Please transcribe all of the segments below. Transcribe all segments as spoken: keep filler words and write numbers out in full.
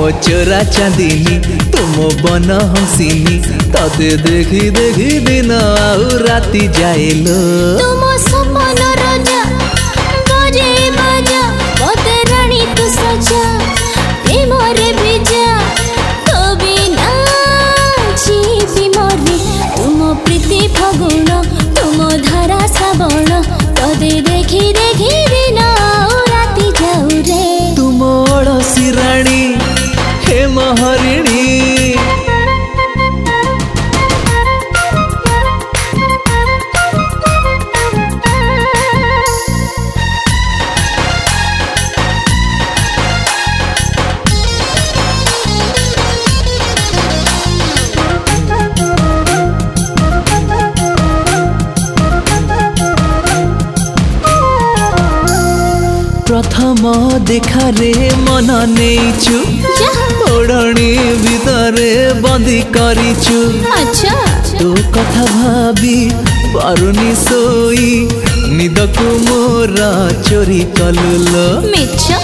चोरा चांदनी तुम बन हंसिनी तते देखी देखी दिन आउ राति जाइलो तुम सपन राजा बजे बाजा मते रानी तू सजा प्रेम रे भेजा तो बिना जीवी मरे तुम प्रीति फगुण तुम धारा श्रावण तते देखी देखी दिन आउ राति जाऊ रे तुम अड़सी रानी हे महरिणी प्रथम देखा रे मन नेचु ओढ़णी भितरे बंदी करिचु अच्छा तो कथा भाभी पारुनी सोई निद को मोरा चोरी कलुलो मिच्छा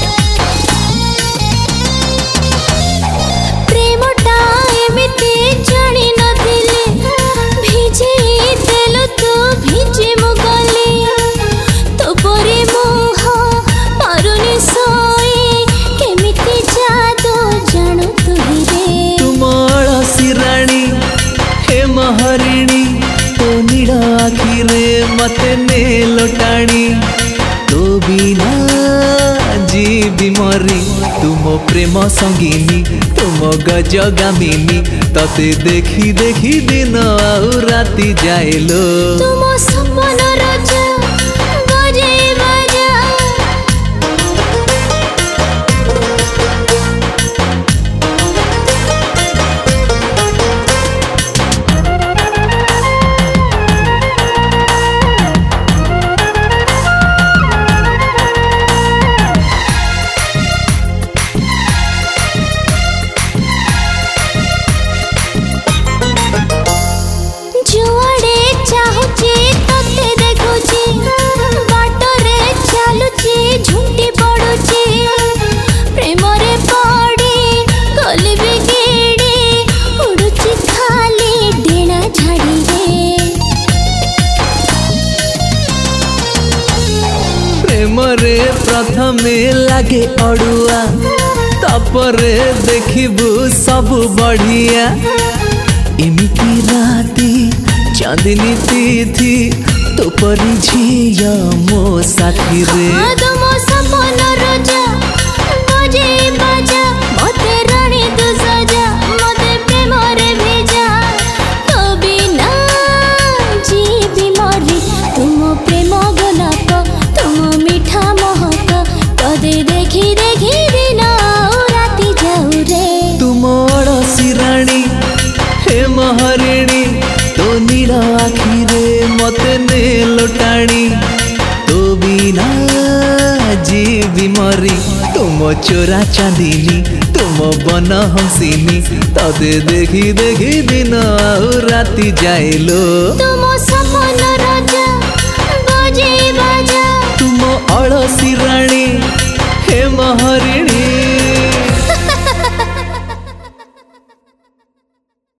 प्रेमटा एमिति जानी नथिले भिजे देलु तू भिजे मुगली तो परे मोह पारुनी सोई केमिति जादू जानू तू रे तुम अड़सी रानी हे महरिणी तो नीड़ आखिरे मते ने लोटाणी तो बिना जीवी मरी तुम प्रेम संगिनी तुम गजगामिनी तते देखी देखी दिन आउ राति जाइलो तुम सपन राजा बजे बाजा जुआड़े चाहूची तते देखुची बाटरे चालुची झुंटी पड़ुची प्रेम रे पड़ी गली बिगिड़ी उड़ुची खाली डेना झाड़ी रे प्रेम रे प्रथमे लागे अड़ुआ तापरे देखिबू सब बढ़िया इमिति राती चांदनी तिथि तो परी झिया मो साथी रे तुम सपन राजा बजे बाजा मते रानी तू सजा मते प्रेम रे भेजा तो बिना जीवी मरी तुम प्रेम गोलाप तुम मीठा महक तदे देखी देखी दिन आउ राति जाऊ रे तुम अड़सी रानी हे महरिणी तो नील आखिरे मते ने लोटाणी तो बिना जीवी मरी तुम चोरा चांदनी तुम बन हंसिनी तदे देखी देखी दिन आउ राति जाइलो तुम सपन राजा बजे बाजा तुम अड़सी रानी हे महरिणी।